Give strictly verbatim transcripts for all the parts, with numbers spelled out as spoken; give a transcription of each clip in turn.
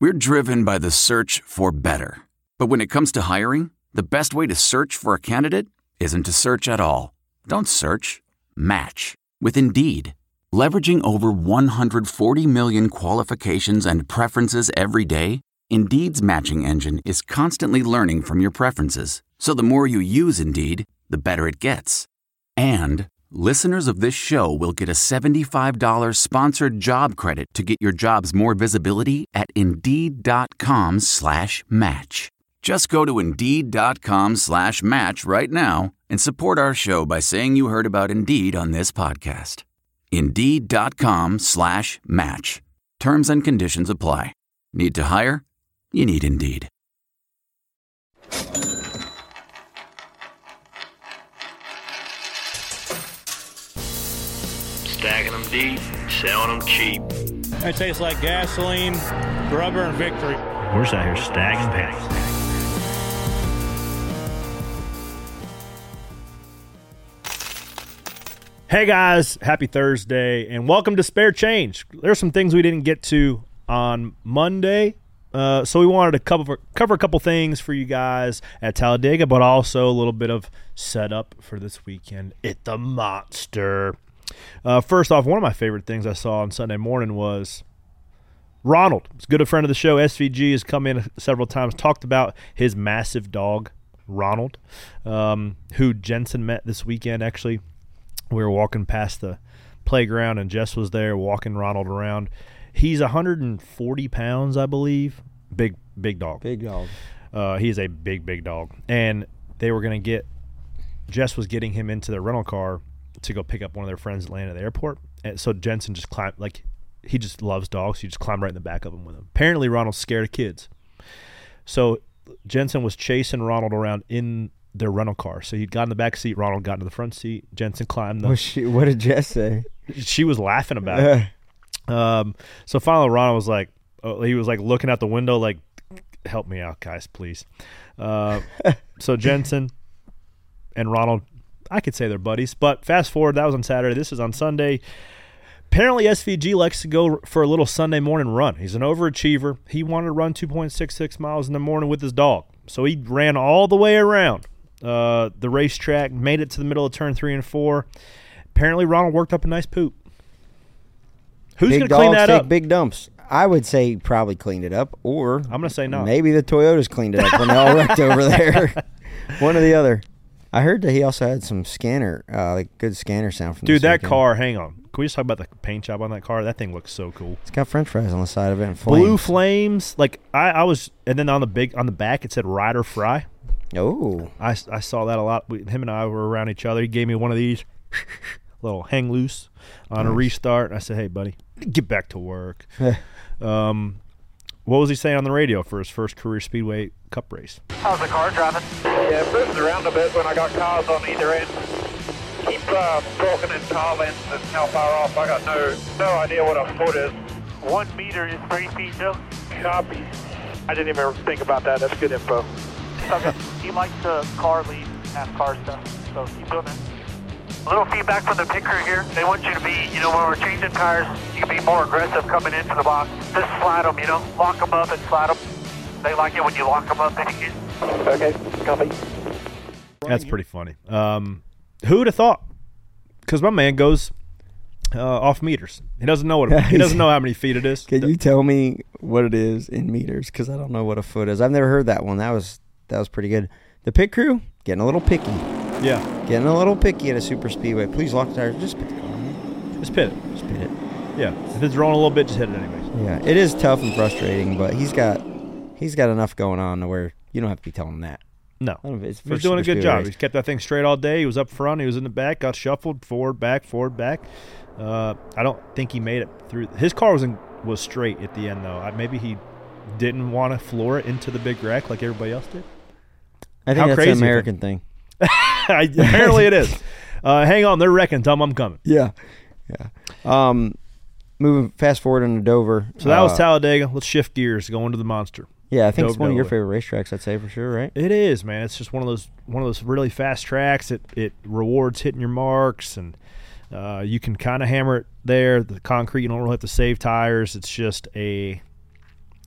We're driven by the search for better. But when it comes to hiring, the best way to search for a candidate isn't to search at all. Don't search. Match with Indeed. Leveraging over one hundred forty million qualifications and preferences every day, Indeed's matching engine is constantly learning from your preferences. So the more you use Indeed, the better it gets. And listeners of this show will get a seventy-five dollars sponsored job credit to get your jobs more visibility at Indeed.com slash match. Just go to Indeed.com slash match right now and support our show by saying you heard about Indeed on this podcast. Indeed.com slash match. Terms and conditions apply. Need to hire? You need Indeed. Stacking them deep, selling them cheap. It tastes like gasoline, rubber, and victory. We're just out here stacking pennies. Hey guys, happy Thursday, and welcome to Spare Change. There's some things we didn't get to on Monday, uh, so we wanted to cover, cover a couple things for you guys at Talladega, but also a little bit of setup for this weekend at the Monster. Uh, first off, one of my favorite things I saw on Sunday morning was Ronald. He's a good friend of the show. S V G has come in several times, talked about his massive dog, Ronald, um, who Jensen met this weekend, actually. We were walking past the playground, and Jess was there walking Ronald around. He's one hundred forty pounds, I believe. Big, big dog. Big dog. Uh, he is a big, big dog. And they were going to get – Jess was getting him into their rental car to go pick up one of their friends that landed at the airport. And so Jensen just climbed – like, he just loves dogs. He just climbed right in the back of him with him. Apparently, Ronald's scared of kids. So Jensen was chasing Ronald around in – their rental car. So he'd got in the back seat, Ronald got into the front seat, Jensen climbed the what, she, what did Jess say? She was laughing about it. Um, so finally Ronald was like, oh, he was like looking out the window like, help me out, guys, please. Uh, so Jensen and Ronald, I could say they're buddies, but fast forward, that was on Saturday. This is on Sunday. Apparently S V G likes to go for a little Sunday morning run. He's an overachiever. He wanted to run two point six six miles in the morning with his dog. So he ran all the way around Uh, the racetrack, made it to the middle of turn three and four. Apparently, Ronald worked up a nice poop. Who's going to clean that take up? Big dumps. I would say he probably cleaned it up, or I'm going to say no. Maybe the Toyotas cleaned it up when they all wrecked over there. One or the other. I heard that he also had some scanner, uh, like good scanner sound from. Dude, this that weekend. car. Hang on. Can we just talk about the paint job on that car? That thing looks so cool. It's got French fries on the side of it and flames. Blue flames. Like I, I was, and then on the big on the back it said Ryder Fry. Oh, I, I saw that a lot. We, him and I were around each other. He gave me one of these, little hang loose on nice. A restart. I said, hey, buddy, get back to work. um, what was he saying on the radio for his first career Speedway Cup race? How's the car driving? Yeah, it moves around a bit when I got cars on either end. Keep uh, talking in car lengths and how far off. I got no no idea what a foot is. One meter is three feet, Joe. Copy. I didn't even think about that. That's good info. Okay. He likes the car lead, NASCAR stuff, so keep doing it. A little feedback from the pit crew here. They want you to be, you know, when we're changing tires, you can be more aggressive coming into the box. Just slide them, you know, lock them up and slide them. They like it when you lock them up. Okay, copy. That's pretty funny. Um, who would have thought? Because my man goes uh, off meters. He doesn't know what it, he doesn't know how many feet it is. Can you tell me what it is in meters? Because I don't know what a foot is. I've never heard that one. That was that was pretty good. The pit crew getting a little picky. Yeah, getting a little picky at a super speedway. Please lock the tires. Just pit the car. Just pit it. Just pit it. Yeah, if it's rolling a little bit, just hit it anyways. Yeah, it is tough and frustrating, but he's got he's got enough going on to where you don't have to be telling him that. No, it's he's doing a good job. Race. He's kept that thing straight all day. He was up front. He was in the back. Got shuffled forward, back, forward, back. Uh, I don't think he made it through. His car was in, was straight at the end though. I, maybe he didn't want to floor it into the big wreck like everybody else did. I think How that's crazy an American thing. Apparently it is. Uh, hang on, they're wrecking. Tell them I'm coming. Yeah, yeah. Um, moving fast forward into Dover. So that uh, was Talladega. Let's shift gears. Go into the Monster. Yeah, I think Dover, it's one of your Delaware. favorite racetracks. I'd say for sure, right? It is, man. It's just one of those one of those really fast tracks. It it rewards hitting your marks, and uh, you can kind of hammer it there. The concrete, you don't really have to save tires. It's just a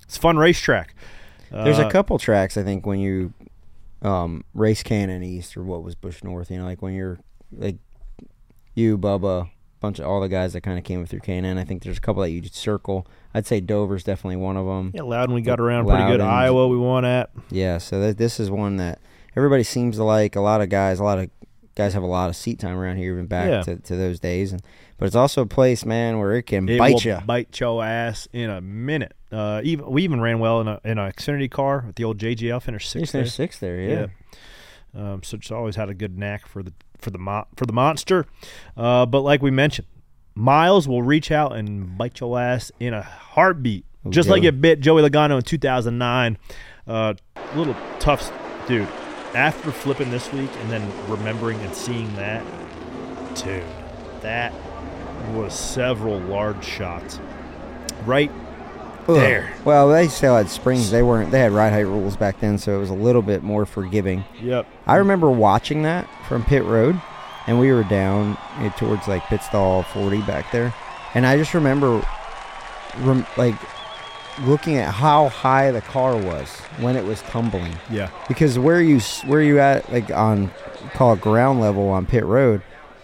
it's a fun racetrack. There's Uh, a couple tracks, I think, when you um, race Cannon East or what was Bush North, you know, like when you're, like, you, Bubba, bunch of all the guys that kind of came up through Cannon. I think there's a couple that you circle. I'd say Dover's definitely one of them. Yeah, Loudon we got around pretty good. Loudon. Iowa we won at. Yeah, so th- this is one that everybody seems to like. A lot of guys, a lot of guys have a lot of seat time around here, even back Yeah. to, to those days. And But it's also a place, man, where it can It bite will you. bite your ass in a minute. Uh, even we even ran well in a in an Xfinity car with the old J G L. Finished Six sixth. there, there. six there, yeah. Yeah. Um, so it's always had a good knack for the for the mo- for the monster. Uh, but like we mentioned, Miles will reach out and bite your ass in a heartbeat, Oh, just like Joey. it bit Joey Logano in two thousand nine. Uh, little tough, dude. After flipping this week and then remembering and seeing that, dude, that was several large shots right Ugh. there. Well, they still had springs. They weren't. They had ride height rules back then, so it was a little bit more forgiving. Yep. I remember watching that from pit road, and we were down eh, towards like pit stall forty back there, and I just remember, rem- like, looking at how high the car was when it was tumbling. Yeah. Because where you s- where you at like on call it ground level on pit road,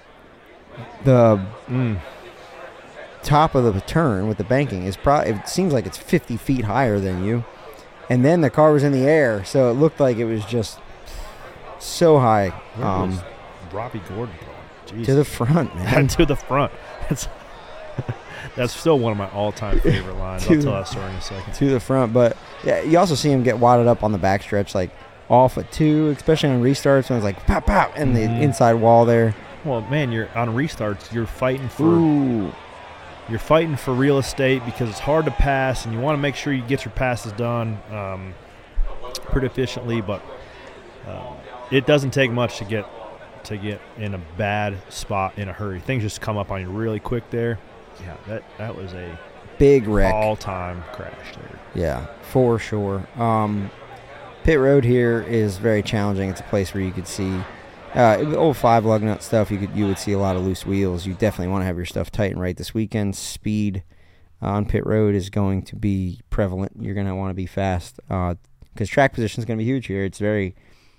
the Mm. top of the turn with the banking is probably it seems like it's fifty feet higher than you, and then the car was in the air, so it looked like it was just so high. Where Um, was Robbie Gordon going? Jeez. to the front, man. to the front. That's, that's still one of my all-time favorite lines. To I'll tell the- that story in a second. to the front. But yeah, you also see him get wadded up on the backstretch, like off at two, especially on restarts when it's like pop pop and the Mhm. inside wall there. Well, man, you're on restarts. You're fighting for Ooh, you're fighting for real estate because it's hard to pass, and you want to make sure you get your passes done um, pretty efficiently. But uh, it doesn't take much to get to get in a bad spot in a hurry. Things just come up on you really quick there. Yeah, that that was a big wreck. all-time crash there. Yeah, for sure. Um, pit road here is very challenging. It's a place where you could see uh, old five lug nut stuff. You could you would see a lot of loose wheels. You definitely want to have your stuff tight and right this weekend. Speed on pit road is going to be prevalent. You're going to want to be fast because track position is going to be huge here. It's very.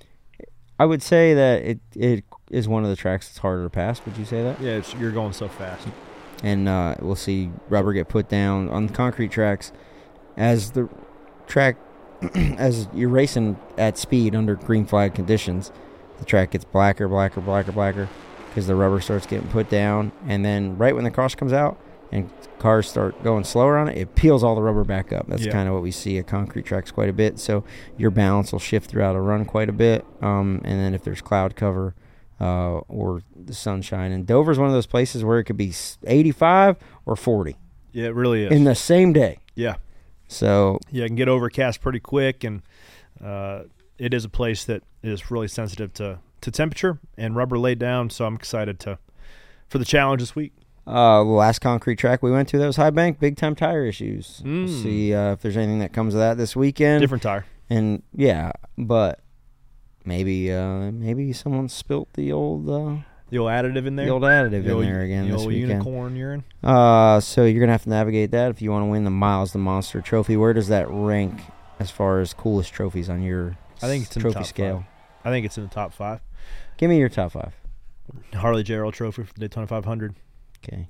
I would say that it it is one of the tracks that's harder to pass. Would you say that? Yeah, it's, you're going so fast. And uh, we'll see rubber get put down on the concrete tracks as the track as you're racing at speed under green flag conditions. The track gets blacker, blacker, blacker, blacker because the rubber starts getting put down, and then right when the cross comes out and cars start going slower on it, it peels all the rubber back up. That's Yeah. kind of what we see at concrete tracks quite a bit. So your balance will shift throughout a run quite a bit, um, and then if there's cloud cover uh, or the sunshine, and Dover's one of those places where it could be eighty-five or forty Yeah, it really is. in the same day. yeah. So Yeah, it can get overcast pretty quick, and uh, it is a place that is really sensitive to, to temperature and rubber laid down. So I'm excited to for the challenge this week. uh, the last concrete track we went to, that was High Bank, big time tire issues. Mm. See uh, if there's anything that comes of that this weekend. Different tire. And yeah, but maybe uh, maybe someone spilt the old uh, The old additive in there. the old additive The old- in there again the this old weekend. unicorn urine. Uh, so you're gonna have to navigate that if you want to win the Miles the Monster Trophy. Where does that rank as far as coolest trophies on your I think it's in the trophy top scale? five. I think it's in the top five. Give me your top five. Harley Gerald Trophy for the Daytona five hundred. Okay.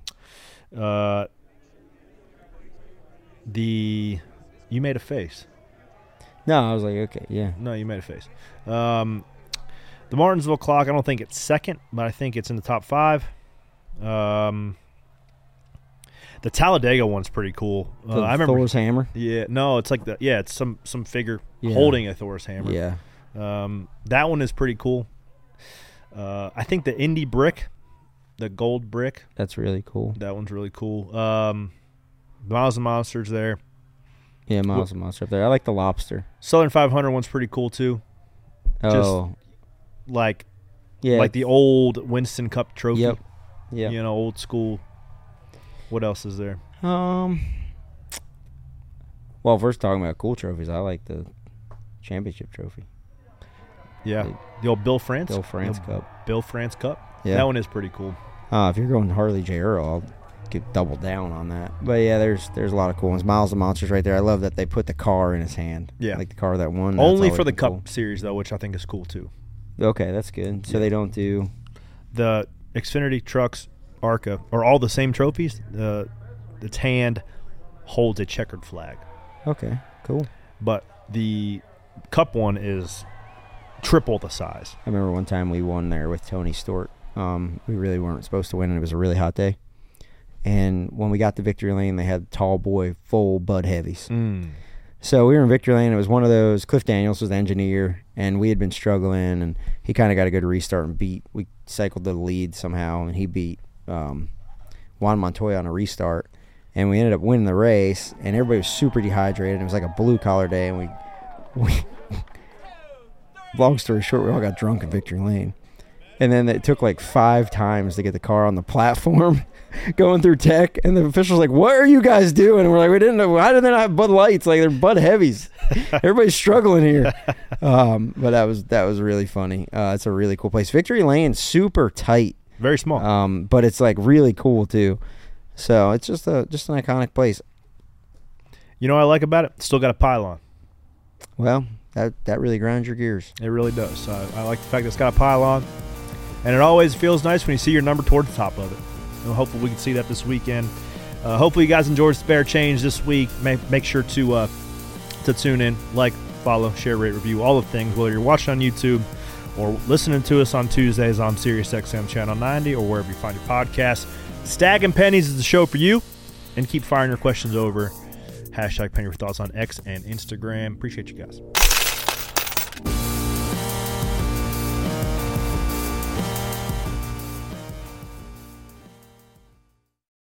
Uh, the you made a face. No, I was like, okay, yeah. No, you made a face. Um, the Martinsville clock. I don't think it's second, but I think it's in the top five. Um, the Talladega one's pretty cool. Uh, The I remember. Thor's hammer. Yeah, no, it's like the yeah, it's some some figure Yeah. holding a Thor's hammer. Yeah. Um, that one is pretty cool. Uh, I think the Indy brick, the gold brick, That's really cool. that one's really cool. Um, Miles and Monsters there. Yeah, Miles and Monster up there. I like the lobster. Southern five hundred one's pretty cool too. Oh, Like yeah. like the old Winston Cup trophy. Yep. Yeah. You know, old school. What else is there? Um. Well, if we're talking about cool trophies, I like the championship trophy. Yeah, The the old Bill France. Bill France the Cup. Bill France Cup. Yeah. That one is pretty cool. Uh, if you're going Harley J. Earl, I'll could double down on that. But yeah, there's there's a lot of cool ones. Miles the Monster's right there. I love that they put the car in his hand. Yeah. Like the car that won. That's Only always for the been Cup cool. Series, though, which I think is cool, too. Okay, that's good. So they don't do. The Xfinity trucks, ARCA, are all the same trophies. The its hand holds a checkered flag. Okay, cool. But the Cup one is triple the size. I remember one time we won there with Tony Stewart. Um, we really weren't supposed to win, and it was a really hot day. And when we got to Victory Lane, they had tall boy full Bud Heavies. Mm. So we were in Victory Lane. It was one of those. Cliff Daniels was the engineer, and we had been struggling, and he kind of got a good restart and beat. We cycled to the lead somehow, and he beat um, Juan Montoya on a restart. And we ended up winning the race, and everybody was super dehydrated. It was like a blue-collar day, and we, we long story short, we all got drunk in Victory Lane. And then it took like five times to get the car on the platform going through tech. And the official's like, what are you guys doing? And we're like, we didn't know. Why did they not have Bud Lights? Like, they're Bud Heavies. Everybody's struggling here. Um, but that was that was really funny. Uh, it's a really cool place. Victory Lane, super tight. Very small. Um, but it's like really cool too. So it's just a just an iconic place. You know what I like about it? Still got a pylon. Well, that that really grinds your gears. It really does. So I, I like the fact that it's got a pylon. And it always feels nice when you see your number toward the top of it. And hopefully we can see that this weekend. Uh, hopefully you guys enjoyed Spare Change this week. Make, make sure to uh, to tune in, like, follow, share, rate, review, all the things, whether you're watching on YouTube or listening to us on Tuesdays on SiriusXM Channel ninety or wherever you find your podcasts. Stag and Pennies is the show for you. And keep firing your questions over. Hashtag Penny for Thoughts on X and Instagram. Appreciate you guys.